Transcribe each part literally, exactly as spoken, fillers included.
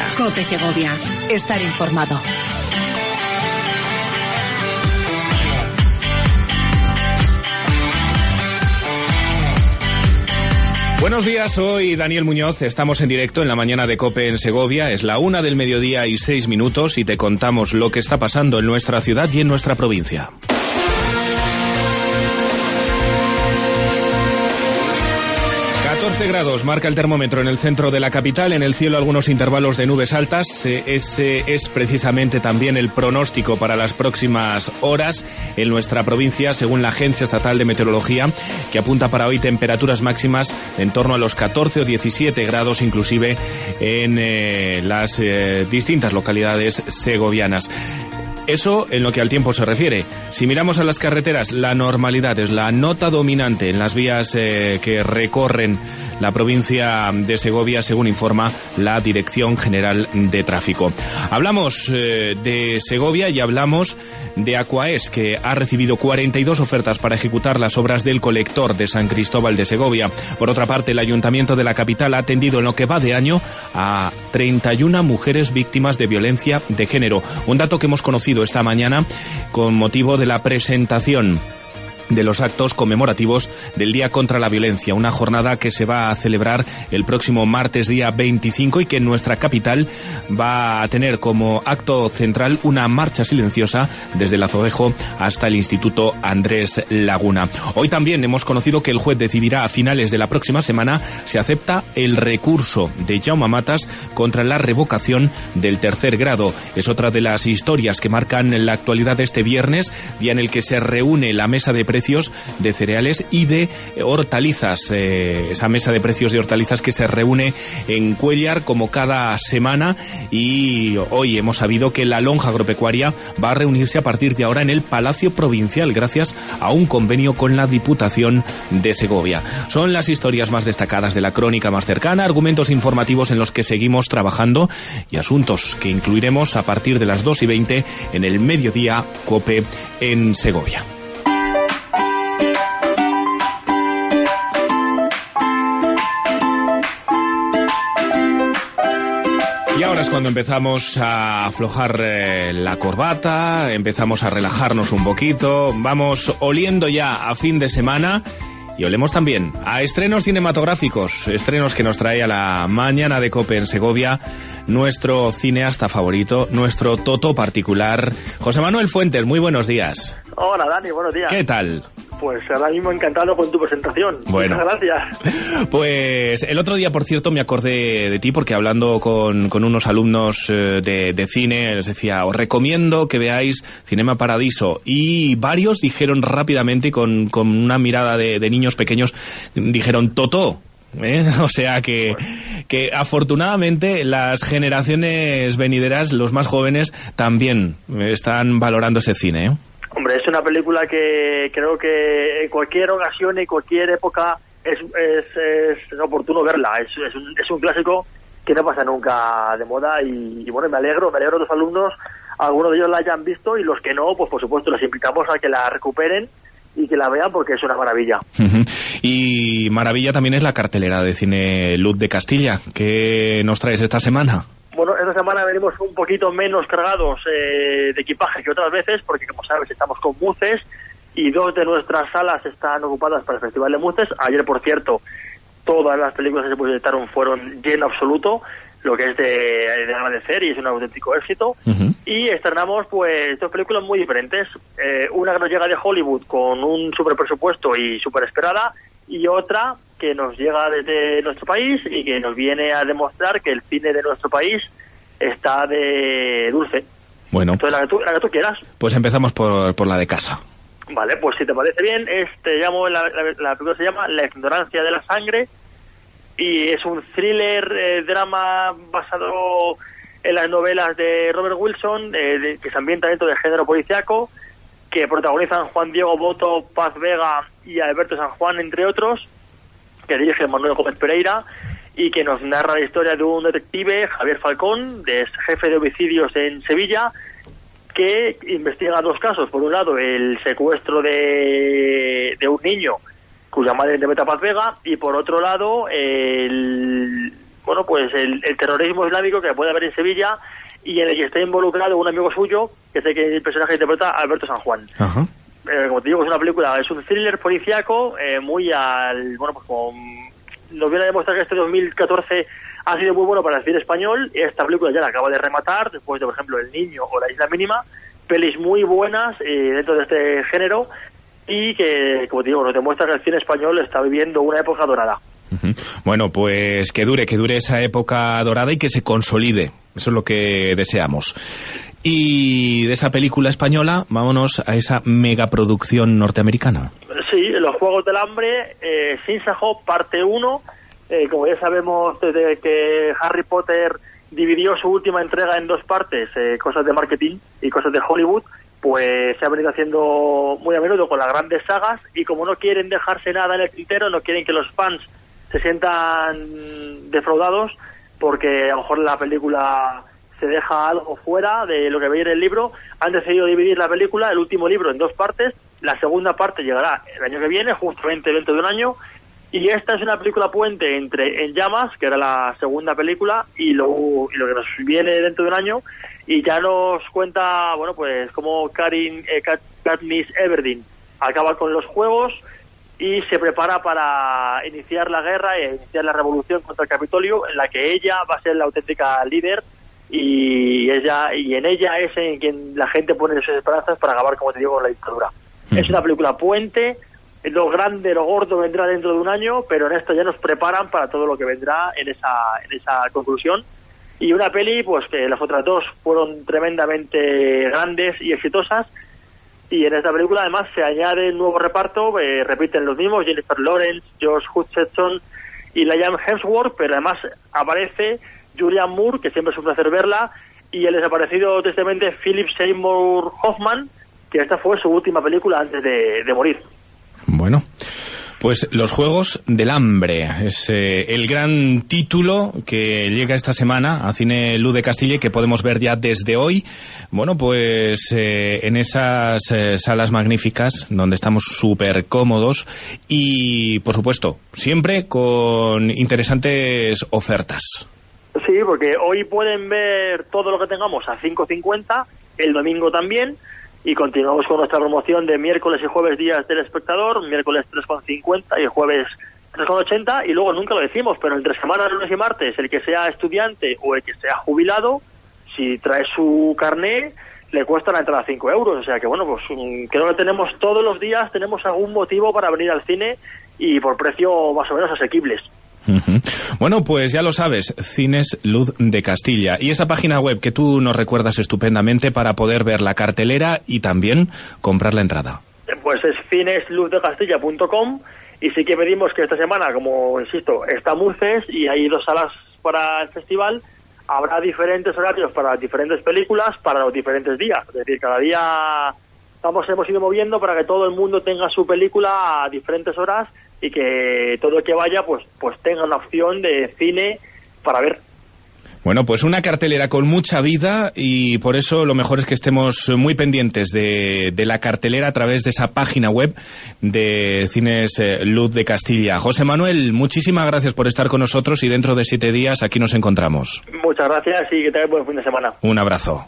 COPE Segovia. Estar informado. Buenos días, soy Daniel Muñoz, estamos en directo en la mañana de COPE en Segovia, es la una del mediodía y seis minutos y te contamos lo que está pasando en nuestra ciudad y en nuestra provincia. catorce grados marca el termómetro en el centro de la capital, en el cielo algunos intervalos de nubes altas. Ese es precisamente también el pronóstico para las próximas horas en nuestra provincia, según la Agencia Estatal de Meteorología, que apunta para hoy temperaturas máximas en torno a los catorce o diecisiete grados, inclusive en eh, las eh, distintas localidades segovianas. Eso en lo que al tiempo se refiere. Si miramos a las carreteras, la normalidad es la nota dominante en las vías eh, que recorren la provincia de Segovia, según informa la Dirección General de Tráfico. Hablamos eh, de Segovia y hablamos de Aquaes, que ha recibido cuarenta y dos ofertas para ejecutar las obras del colector de San Cristóbal de Segovia. Por otra parte, el Ayuntamiento de la capital ha atendido en lo que va de año a treinta y una mujeres víctimas de violencia de género. Un dato que hemos conocido esta mañana con motivo de la presentación de los actos conmemorativos del Día contra la Violencia, una jornada que se va a celebrar el próximo martes día veinticinco y que en nuestra capital va a tener como acto central una marcha silenciosa desde el Azoguejo hasta el Instituto Andrés Laguna. Hoy también hemos conocido que el juez decidirá a finales de la próxima semana si acepta el recurso de Jaume Matas contra la revocación del tercer grado. Es otra de las historias que marcan la actualidad de este viernes, día en el que se reúne la mesa de precios de cereales y de hortalizas, eh, esa mesa de precios de hortalizas que se reúne en Cuéllar como cada semana, y hoy hemos sabido que la lonja agropecuaria va a reunirse a partir de ahora en el Palacio Provincial gracias a un convenio con la Diputación de Segovia. Son las historias más destacadas de la crónica más cercana, argumentos informativos en los que seguimos trabajando y asuntos que incluiremos a partir de las dos y veinte en el mediodía COPE en Segovia. Y ahora es cuando empezamos a aflojar eh, la corbata, empezamos a relajarnos un poquito, vamos oliendo ya a fin de semana y olemos también a estrenos cinematográficos, estrenos que nos trae a la mañana de COPE en Segovia nuestro cineasta favorito, nuestro Toto particular, José Manuel Fuentes. Muy buenos días. Hola Dani, buenos días. ¿Qué tal? Pues ahora mismo encantado con tu presentación. Bueno. Muchas gracias. Pues el otro día, por cierto, me acordé de ti porque hablando con, con unos alumnos de, de cine, les decía, os recomiendo que veáis Cinema Paradiso. Y varios dijeron rápidamente, con, con una mirada de, de niños pequeños, dijeron Totó. ¿Eh? O sea que, que afortunadamente las generaciones venideras, los más jóvenes, también están valorando ese cine, ¿eh? Hombre, es una película que creo que en cualquier ocasión y cualquier época es, es, es oportuno verla. Es, es, un, es un clásico que no pasa nunca de moda y, y bueno, me alegro, me alegro de los alumnos, algunos de ellos la hayan visto y los que no, pues por supuesto les invitamos a que la recuperen y que la vean porque es una maravilla. Uh-huh. Y maravilla también es la cartelera de Cine Luz de Castilla. ¿Qué nos traes esta semana? Bueno, esta semana venimos un poquito menos cargados eh, de equipaje que otras veces, porque como sabes estamos con Muces y dos de nuestras salas están ocupadas para el Festival de Muces. Ayer, por cierto, todas las películas que se proyectaron fueron lleno absoluto, lo que es de, de agradecer y es un auténtico éxito. Uh-huh. Y estrenamos pues dos películas muy diferentes. Eh, una que nos llega de Hollywood con un super presupuesto y super esperada, y otra que nos llega desde nuestro país y que nos viene a demostrar que el cine de nuestro país está de dulce. Bueno. Entonces, la que tú, la que tú quieras. Pues empezamos por, por la de casa. Vale, pues si te parece bien, este, llamo la, la, la película se llama La ignorancia de la sangre y es un thriller, eh, drama basado en las novelas de Robert Wilson, eh, de, que se ambienta dentro del género policíaco, que protagonizan Juan Diego Boto, Paz Vega y Alberto San Juan, entre otros, que dirige Manuel Gómez Pereira y que nos narra la historia de un detective, Javier Falcón, de jefe de homicidios en Sevilla, que investiga dos casos. Por un lado, el secuestro de, de un niño cuya madre interpreta Paz Vega, y por otro lado, el, bueno, pues el, el terrorismo islámico que puede haber en Sevilla y en el que está involucrado un amigo suyo, que es el, que el personaje que interpreta Alberto San Juan. Ajá. Eh, como te digo, es una película, es un thriller policíaco, eh, muy al, bueno, pues como nos viene a demostrar que este dos mil catorce ha sido muy bueno para el cine español. Esta película ya la acaba de rematar, después de, por ejemplo, El Niño o La Isla Mínima, pelis muy buenas eh, dentro de este género, y que, como te digo, nos demuestra que el cine español está viviendo una época dorada. Uh-huh. Bueno, pues que dure, que dure esa época dorada y que se consolide. Eso es lo que deseamos. Y de esa película española, vámonos a esa megaproducción norteamericana. Sí, Los Juegos del Hambre, eh, Sinsajo, parte uno. Eh, como ya sabemos, desde que Harry Potter dividió su última entrega en dos partes, eh, cosas de marketing y cosas de Hollywood, pues se ha venido haciendo muy a menudo con las grandes sagas, y como no quieren dejarse nada en el tintero, no quieren que los fans se sientan defraudados, porque a lo mejor la película se deja algo fuera de lo que veía en el libro, han decidido dividir la película, el último libro, en dos partes. La segunda parte llegará el año que viene, justamente dentro de un año, y esta es una película puente entre En Llamas, que era la segunda película, y lo, y lo que nos viene dentro de un año, y ya nos cuenta, bueno, pues cómo Karin, eh, Kat, Katniss Everdeen acaba con los juegos y se prepara para iniciar la guerra e iniciar la revolución contra el Capitolio, en la que ella va a ser la auténtica líder, y ella y en ella es en quien la gente pone sus esperanzas para acabar, como te digo, con la dictadura. Uh-huh. Es una película puente, lo grande, lo gordo vendrá dentro de un año, pero en esto ya nos preparan para todo lo que vendrá en esa en esa conclusión. Y una peli, pues que las otras dos fueron tremendamente grandes y exitosas, y en esta película además se añade un nuevo reparto, eh, repiten los mismos, Jennifer Lawrence, Josh Hutcherson y Liam Hemsworth, pero además aparece Julianne Moore, que siempre es un placer verla, y el desaparecido tristemente Philip Seymour Hoffman, que esta fue su última película antes de, de morir. Bueno, pues Los Juegos del Hambre es eh, el gran título que llega esta semana a Cine Luz de Castilla y que podemos ver ya desde hoy. Bueno, pues eh, en esas eh, salas magníficas donde estamos súper cómodos y, por supuesto, siempre con interesantes ofertas. Sí, porque hoy pueden ver todo lo que tengamos a cinco cincuenta, el domingo también, y continuamos con nuestra promoción de miércoles y jueves días del espectador, miércoles tres con cincuenta y jueves tres con ochenta, y luego nunca lo decimos, pero entre semana, lunes y martes, el que sea estudiante o el que sea jubilado, si trae su carné, le cuesta la entrada cinco euros, o sea que bueno, pues creo que tenemos todos los días, tenemos algún motivo para venir al cine y por precio más o menos asequibles. Uh-huh. Bueno, pues ya lo sabes, Cines Luz de Castilla, y esa página web que tú nos recuerdas estupendamente para poder ver la cartelera y también comprar la entrada. Pues es cines luz de castilla punto com, y sí que pedimos que esta semana, como insisto, está Muces y hay dos salas para el festival, habrá diferentes horarios para las diferentes películas para los diferentes días, es decir, cada día estamos, hemos ido moviendo para que todo el mundo tenga su película a diferentes horas y que todo el que vaya pues pues tenga una opción de cine para ver. Bueno, pues una cartelera con mucha vida, y por eso lo mejor es que estemos muy pendientes de, de la cartelera a través de esa página web de Cines eh, Luz de Castilla. José Manuel, muchísimas gracias por estar con nosotros, y dentro de siete días aquí nos encontramos. Muchas gracias y que tengas buen fin de semana. Un abrazo.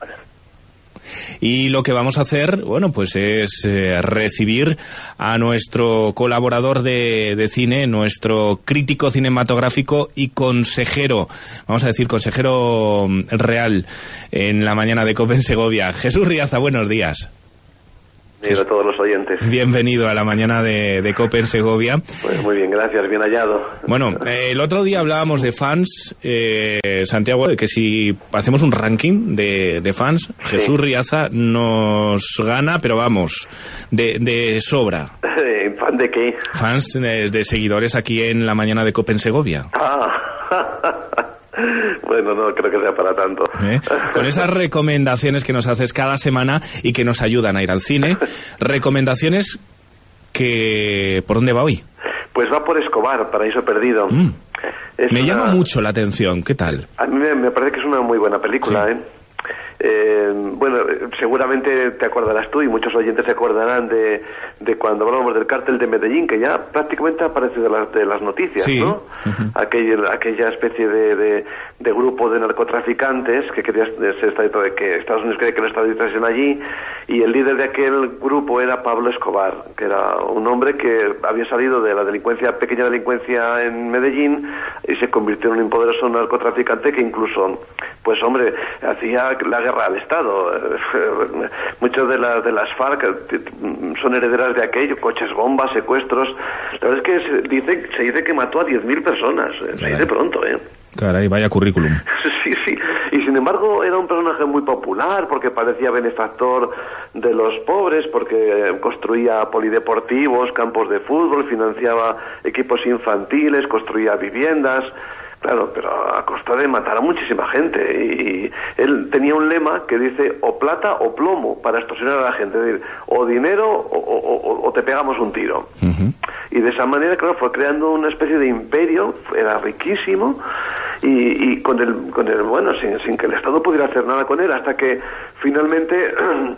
Y lo que vamos a hacer, bueno, pues es eh, recibir a nuestro colaborador de, de cine, nuestro crítico cinematográfico y consejero, vamos a decir consejero real en la mañana de COPE en Segovia. Jesús Riaza, buenos días. Bienvenido a todos los oyentes. Bienvenido a la mañana de, de COPE en Segovia. Pues muy bien, gracias, bien hallado. Bueno, eh, el otro día hablábamos de fans, eh, Santiago, que si hacemos un ranking de, de fans, sí. Jesús Riaza nos gana, pero vamos, de, de sobra. ¿Fan de qué? Fans de, de seguidores aquí en la mañana de COPE en Segovia. Ah, bueno, no creo que sea para tanto. ¿Eh? Con esas recomendaciones que nos haces cada semana y que nos ayudan a ir al cine, recomendaciones que... ¿Por dónde va hoy? Pues va por Escobar, Paraíso Perdido. Mm. Me una... llama mucho la atención, ¿qué tal? A mí me, me parece que es una muy buena película, sí. ¿eh? Eh, bueno, seguramente te acordarás tú y muchos oyentes se acordarán de, de cuando hablábamos del cártel de Medellín, que ya prácticamente ha aparecido de las, de las noticias, sí. ¿no? Uh-huh. Aquella, aquella especie de, de, de grupo de narcotraficantes que quería ser que Estados Unidos quería que lo extraditasen allí, y el líder de aquel grupo era Pablo Escobar, que era un hombre que había salido de la delincuencia, pequeña delincuencia en Medellín, y se convirtió en un poderoso narcotraficante que incluso, pues hombre, hacía la guerra al Estado. Muchas de, la, de las FARC son herederas de aquello, coches bombas, secuestros. La verdad es que se dice, se dice que mató a diez mil personas, se dice pronto, ¿eh? Caray, vaya currículum. Sí, sí. Y sin embargo era un personaje muy popular porque parecía benefactor de los pobres, porque construía polideportivos, campos de fútbol, financiaba equipos infantiles, construía viviendas. Claro, pero a costa de matar a muchísima gente. Y él tenía un lema que dice o plata o plomo para extorsionar a la gente. Es decir, o dinero o, o, o te pegamos un tiro. Uh-huh. Y de esa manera, claro, fue creando una especie de imperio, era riquísimo, y, y con el, con el bueno, sin, sin que el Estado pudiera hacer nada con él, hasta que finalmente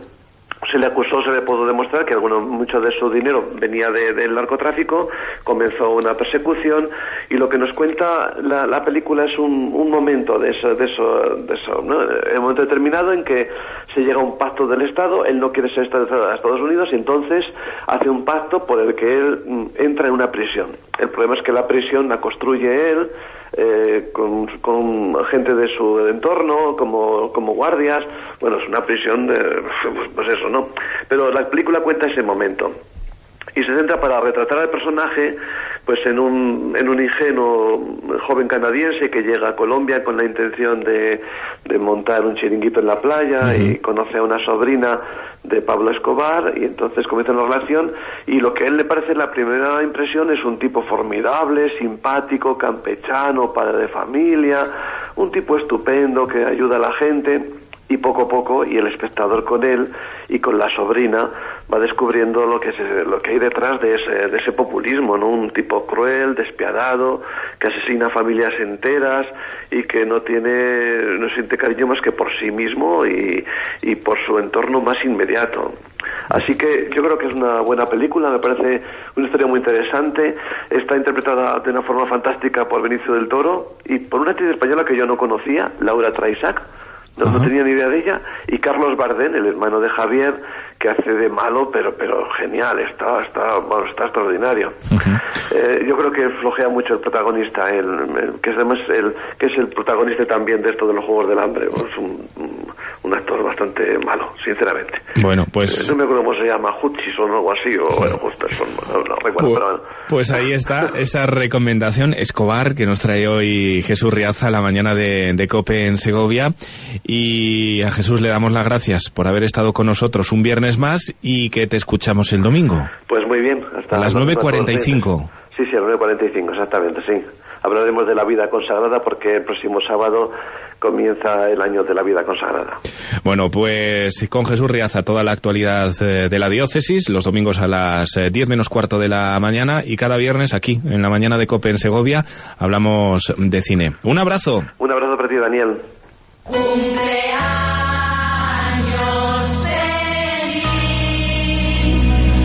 se le acusó, se le pudo demostrar que alguno, mucho de su dinero venía de, del narcotráfico. Comenzó una persecución, y lo que nos cuenta la, la película es un, un momento de eso, de eso, de eso, ¿no? El momento determinado en que se llega a un pacto del Estado. Él no quiere ser extraditado a Estados Unidos, y entonces hace un pacto por el que él mm, entra en una prisión. El problema es que la prisión la construye él, Eh, con, con gente de su entorno, como, como guardias. Bueno, es una prisión de, pues, pues eso, ¿no? Pero la película cuenta ese momento y se centra para retratar al personaje pues en un, en un ingenuo joven canadiense que llega a Colombia con la intención de, de montar un chiringuito en la playa. Uh-huh. Y conoce a una sobrina de Pablo Escobar, y entonces comienza una relación, y lo que a él le parece la primera impresión es un tipo formidable, simpático, campechano, padre de familia, un tipo estupendo que ayuda a la gente. Y poco a poco, y el espectador con él y con la sobrina, va descubriendo lo que se, lo que hay detrás de ese, de ese populismo, ¿no? Un tipo cruel, despiadado, que asesina familias enteras y que no tiene, no siente cariño más que por sí mismo y, y por su entorno más inmediato. Así que yo creo que es una buena película, me parece una historia muy interesante. Está interpretada de una forma fantástica por Benicio del Toro y por una actriz española que yo no conocía, Laura Traisac. No, no tenía ni idea de ella. Y Carlos Bardén, el hermano de Javier, que hace de malo, pero pero genial, está está bueno, está extraordinario. Uh-huh. Eh, yo creo que flojea mucho el protagonista, el, el, que es además el que es el protagonista también de esto de los Juegos del Hambre. Es un, un, un actor bastante malo, sinceramente. Bueno, pues eh, no me acuerdo cómo se llama, Hutchison o algo así, o uh-huh. bueno, Hutchison, no, no recuerdo. Pues, pero bueno. Pues ahí está esa recomendación Escobar que nos trae hoy Jesús Riaza a la mañana de, de COPE en Segovia. Y a Jesús le damos las gracias por haber estado con nosotros un viernes más, y que te escuchamos el domingo. Pues muy bien. Hasta a las nueve cuarenta y cinco. Sí, sí, a las nueve cuarenta y cinco, exactamente, sí. Hablaremos de la vida consagrada porque el próximo sábado comienza el año de la vida consagrada. Bueno, pues con Jesús Riaza toda la actualidad de la diócesis, los domingos a las diez menos cuarto de la mañana, y cada viernes aquí, en la mañana de COPE en Segovia, hablamos de cine. Un abrazo. Un abrazo para ti, Daniel. Cumpleaños feliz,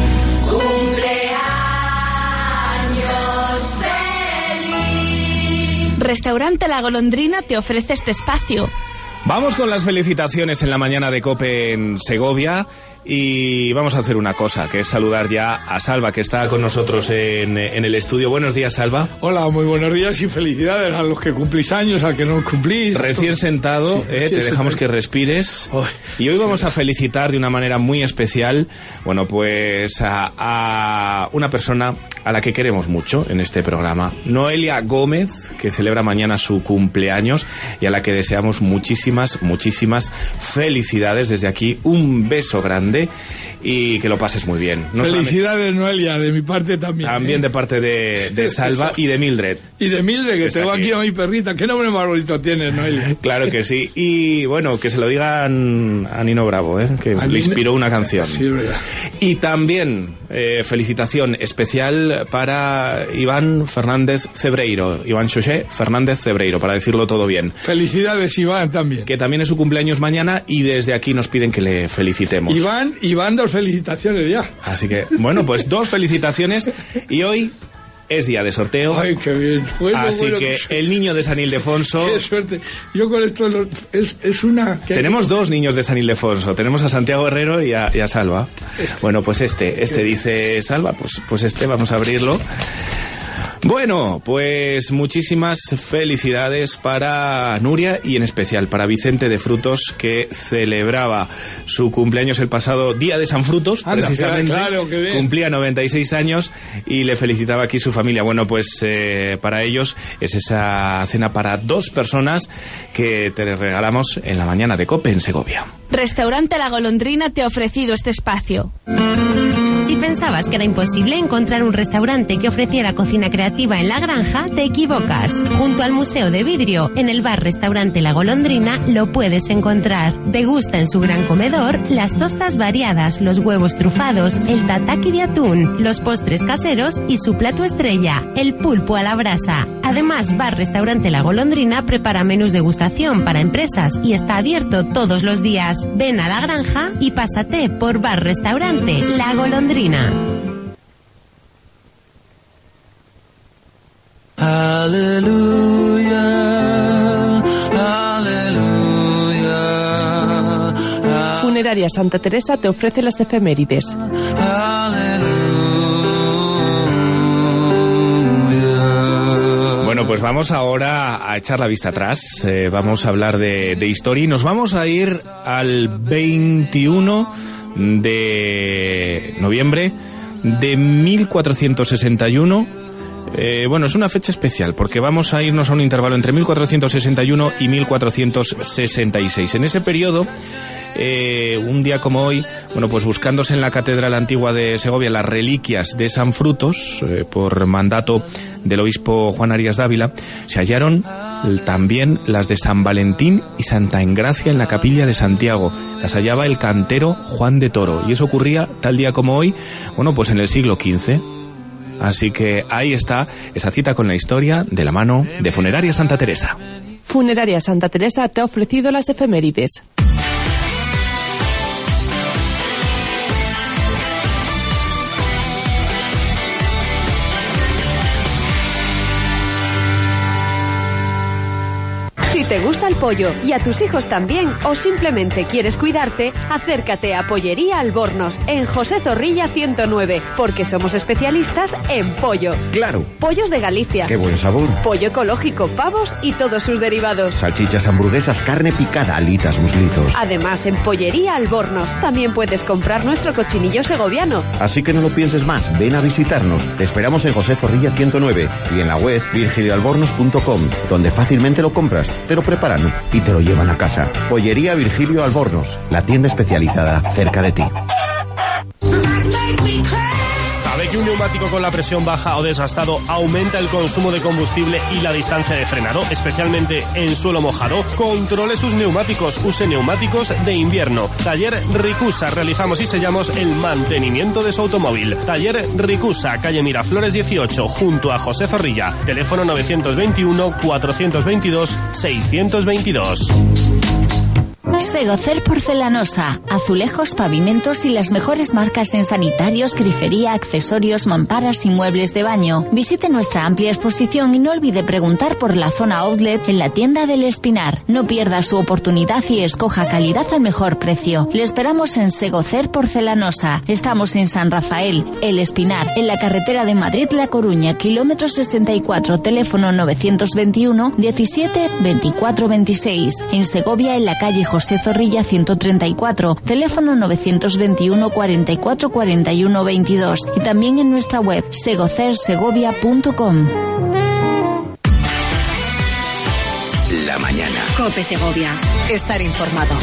cumpleaños feliz. Restaurante La Golondrina te ofrece este espacio. Vamos con las felicitaciones en la mañana de COPE en Segovia. Y vamos a hacer una cosa, que es saludar ya a Salva, que está con nosotros en, en el estudio. Buenos días, Salva. Hola, muy buenos días y felicidades a los que cumplís años, al que no cumplís. Recién sentado, sí, eh, sí, te dejamos que respires. Oh, y hoy sí, vamos a felicitar de una manera muy especial, bueno, pues a, a una persona a la que queremos mucho en este programa, Noelia Gómez, que celebra mañana su cumpleaños y a la que deseamos muchísimas, muchísimas felicidades. Desde aquí, un beso grande y que lo pases muy bien. No Felicidades, Noelia, de mi parte también. También ¿eh? de parte de, de Salva y de Mildred. Y de Mildred, que tengo aquí. aquí a mi perrita. ¿Qué nombre más bonito tienes, Noelia? Claro que sí. Y bueno, que se lo digan a Nino Bravo, ¿eh? que le inspiró una canción. Sí, es verdad. Y también eh, felicitación especial para Iván Fernández Cebreiro. Iván José Fernández Cebreiro, para decirlo todo bien. Felicidades, Iván, también. Que también es su cumpleaños mañana y desde aquí nos piden que le felicitemos. Iván van y van dos felicitaciones ya. Así que, bueno, pues dos felicitaciones y hoy es día de sorteo. Ay, qué bien. Bueno, Así bueno, que qué el niño de San Ildefonso... Qué suerte. Yo con esto lo, es, es una... Tenemos dos niños de San Ildefonso. Tenemos a Santiago Herrero y a, y a Salva. Este. Bueno, pues este, este dice Salva, pues, pues este, vamos a abrirlo. Bueno, pues muchísimas felicidades para Nuria y en especial para Vicente de Frutos, que celebraba su cumpleaños el pasado día de San Frutos, Anda, precisamente. Claro, qué bien. Cumplía noventa y seis años y le felicitaba aquí su familia. Bueno, pues eh, para ellos es esa cena para dos personas que te regalamos en la mañana de COPE en Segovia. Restaurante La Golondrina te ha ofrecido este espacio. Si pensabas que era imposible encontrar un restaurante que ofreciera cocina creativa en La Granja, te equivocas. Junto al Museo de Vidrio, en el bar-restaurante La Golondrina, lo puedes encontrar. Degusta en su gran comedor las tostas variadas, los huevos trufados, el tataki de atún, los postres caseros y su plato estrella, el pulpo a la brasa. Además, bar-restaurante La Golondrina prepara menús de degustación para empresas y está abierto todos los días. Ven a La Granja y pásate por bar-restaurante La Golondrina. Aleluya, aleluya. Funeraria Santa Teresa te ofrece las efemérides. Bueno, pues vamos ahora a echar la vista atrás. Eh, vamos a hablar de, de historia y nos vamos a ir al veintiuno de noviembre de mil cuatrocientos sesenta y uno. Eh, bueno, es una fecha especial porque vamos a irnos a un intervalo entre mil cuatrocientos sesenta y uno y mil cuatrocientos sesenta y seis. En ese periodo, eh, un día como hoy, bueno, pues buscándose en la Catedral Antigua de Segovia las reliquias de San Frutos, eh, por mandato del obispo Juan Arias Dávila, se hallaron también las de San Valentín y Santa Engracia en la capilla de Santiago. Las hallaba el cantero Juan de Toro y eso ocurría tal día como hoy, bueno, pues en el siglo quince. Así que ahí está esa cita con la historia de la mano de Funeraria Santa Teresa. Funeraria Santa Teresa te ha ofrecido las efemérides. Si te gusta el pollo y a tus hijos también, o simplemente quieres cuidarte, acércate a Pollería Albornoz, en José Zorrilla ciento nueve, porque somos especialistas en pollo. Claro. Pollos de Galicia. Qué buen sabor. Pollo ecológico, pavos y todos sus derivados. Salchichas, hamburguesas, carne picada, alitas, muslitos. Además, en Pollería Albornoz también puedes comprar nuestro cochinillo segoviano. Así que no lo pienses más, ven a visitarnos. Te esperamos en José Zorrilla ciento nueve y en la web virgilio albornoz punto com, donde fácilmente lo compras. Te lo preparan y te lo llevan a casa. Pollería Virgilio Albornoz, la tienda especializada cerca de ti. ¿Sabe que un neumático con la presión baja o desgastado aumenta el consumo de combustible y la distancia de frenado, especialmente en suelo mojado? Controle sus neumáticos, use neumáticos de invierno. Taller Ricusa, realizamos y sellamos el mantenimiento de su automóvil. Taller Ricusa, calle Miraflores dieciocho, junto a José Zorrilla. Teléfono novecientos veintiuno, cuatrocientos veintidós, seiscientos veintidós. Segocer Porcelanosa, azulejos, pavimentos y las mejores marcas en sanitarios, grifería, accesorios, mamparas y muebles de baño. Visite nuestra amplia exposición y no olvide preguntar por la zona outlet en la tienda del Espinar. No pierda su oportunidad y escoja calidad al mejor precio. Le esperamos en Segocer Porcelanosa. Estamos en San Rafael, El Espinar, en la carretera de Madrid-La Coruña, kilómetro sesenta y cuatro, teléfono novecientos veintiuno, diecisiete, veinticuatro, veintiséis. En Segovia, en la calle José Zorrilla ciento treinta y cuatro, teléfono novecientos veintiuno, cuarenta y cuatro, cuarenta y uno, veintidós, y también en nuestra web segocer segovia punto com. La mañana. COPE Segovia. Estar informado.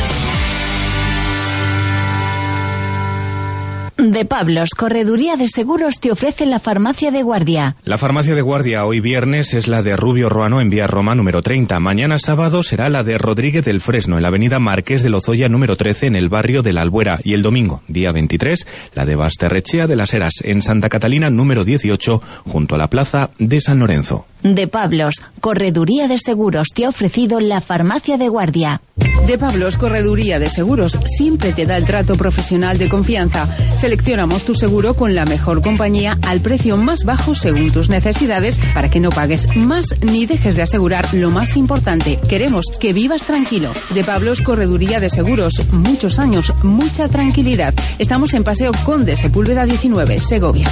De Pablos, Correduría de Seguros, te ofrece la Farmacia de Guardia. La Farmacia de Guardia hoy viernes es la de Rubio Ruano en Vía Roma número treinta. Mañana sábado será la de Rodríguez del Fresno en la avenida Marqués de Lozoya número trece en el barrio de la Albuera. Y el domingo, día veintitrés, la de Basterrechea de las Heras en Santa Catalina número dieciocho junto a la plaza de San Lorenzo. De Pablos, Correduría de Seguros, te ha ofrecido la farmacia de guardia. De Pablos, Correduría de Seguros, siempre te da el trato profesional de confianza. Seleccionamos tu seguro con la mejor compañía al precio más bajo según tus necesidades para que no pagues más ni dejes de asegurar lo más importante. Queremos que vivas tranquilo. De Pablos, Correduría de Seguros, muchos años, mucha tranquilidad. Estamos en Paseo Conde Sepúlveda diecinueve, Segovia.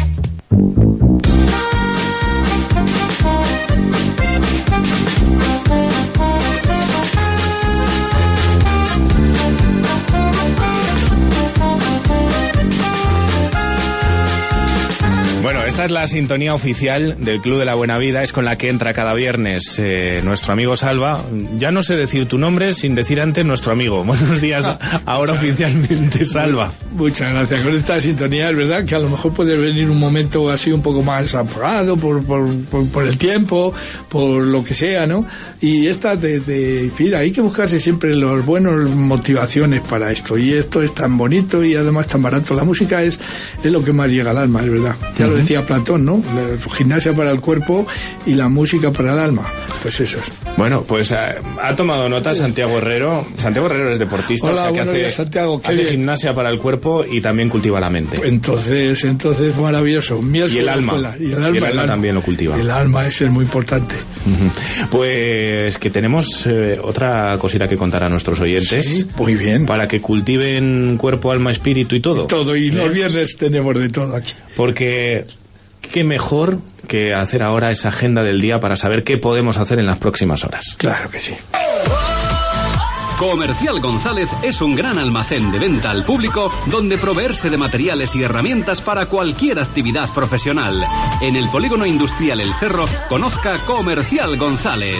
Bueno, esta es la sintonía oficial del Club de la Buena Vida, es con la que entra cada viernes eh, nuestro amigo Salva. Ya no sé decir tu nombre sin decir antes nuestro amigo. Buenos días, ahora oficialmente, Salva. Muchas gracias. Con esta sintonía es verdad que a lo mejor puede venir un momento así un poco más apagado por, por, por, por el tiempo, por lo que sea, ¿no? Y esta de, de mira, hay que buscarse siempre los buenos motivaciones para esto. Y esto es tan bonito y además tan barato. La música es, es lo que más llega al alma, es verdad. Ya lo decía Platón, ¿no? La gimnasia para el cuerpo y la música para el alma. Pues eso es. Bueno, pues ha, ha tomado nota Santiago Herrero. Santiago Herrero es deportista, Hola, o sea que buenos hace, días, Santiago, hace bien. gimnasia para el cuerpo y también cultiva la mente. Entonces, entonces maravilloso. Miel Y el alma. escuela. Y el alma, Y el alma el alma también lo cultiva. El alma ese es muy importante. Uh-huh. Pues que tenemos eh, otra cosita que contar a nuestros oyentes. Sí, muy bien. Para que cultiven cuerpo, alma, espíritu y todo. Y todo, y ¿Eh? los viernes tenemos de todo aquí. Porque qué mejor que hacer ahora esa agenda del día para saber qué podemos hacer en las próximas horas. Claro que sí. Comercial González es un gran almacén de venta al público donde proveerse de materiales y herramientas para cualquier actividad profesional. En el Polígono Industrial El Cerro, conozca Comercial González.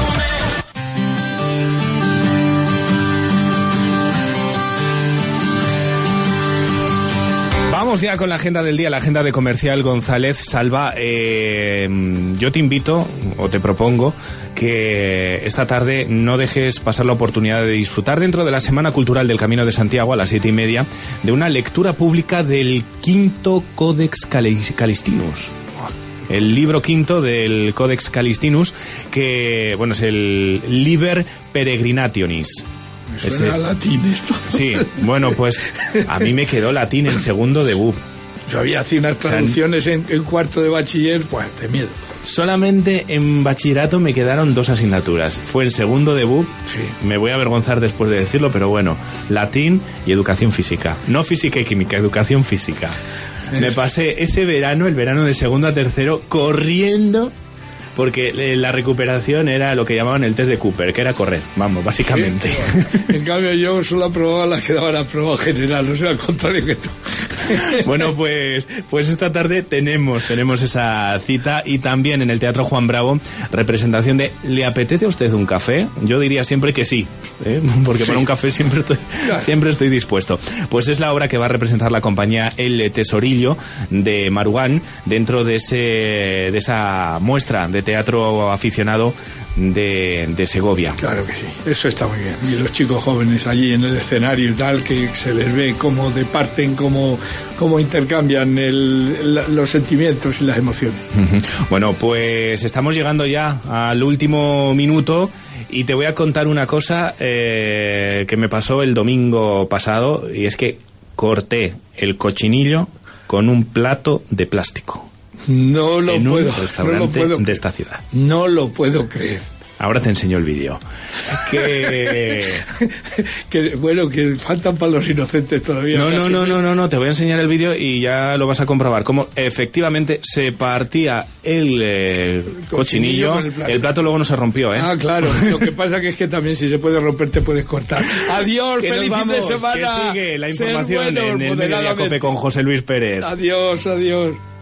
Vamos ya con la agenda del día, la agenda de Comercial González. Salva, eh, yo te invito o te propongo que esta tarde no dejes pasar la oportunidad de disfrutar dentro de la Semana Cultural del Camino de Santiago a las siete y media de una lectura pública del quinto Codex Calistinus. El libro quinto del Codex Calistinus, que bueno es el Liber Peregrinationis. Me suena Ese... a latín esto. Sí, bueno, pues a mí me quedó latín en segundo de B U P. Yo había hecho unas traducciones en, en cuarto de bachiller, pues de miedo. Solamente en bachillerato me quedaron dos asignaturas. Fue el segundo de B U P, sí. Me voy a avergonzar después de decirlo, pero bueno, latín y educación física. No física y química, educación física. Eso. Me pasé ese verano, el verano de segundo a tercero, corriendo... Porque la recuperación era lo que llamaban el test de Cooper, que era correr, vamos, básicamente. Sí, en cambio yo solo aprobaba las que daban a prueba general, o sea, al contrario que tú. Bueno, pues pues esta tarde tenemos tenemos esa cita y también en el Teatro Juan Bravo, representación de ¿Le apetece a usted un café? Yo diría siempre que sí, ¿eh? Porque sí. Para un café siempre estoy, claro. siempre estoy dispuesto. Pues es la obra que va a representar la compañía El Tesorillo de Maruán dentro de, ese, de esa muestra de teatro aficionado de, de Segovia. Claro que sí, eso está muy bien. Y los chicos jóvenes allí en el escenario y tal, que se les ve cómo departen, cómo, cómo intercambian el, la, los sentimientos y las emociones. Uh-huh. Bueno, pues estamos llegando ya al último minuto y te voy a contar una cosa eh, que me pasó el domingo pasado, y es que corté el cochinillo con un plato de plástico. No lo en puedo, un restaurante no lo puedo, de esta ciudad. No lo puedo creer. Ahora te enseño el vídeo. Que... que bueno, que faltan para los inocentes todavía. No, no, no, no, no, no, te voy a enseñar el vídeo y ya lo vas a comprobar. Cómo efectivamente se partía el eh, cochinillo, el plato. el plato luego no se rompió, ¿eh? Ah, claro. Lo que pasa que es que también si se puede romper te puedes cortar. Adiós, que feliz vamos, fin de semana. Que sigue la información buenos, en el Mediacope con José Luis Pérez. Adiós, adiós.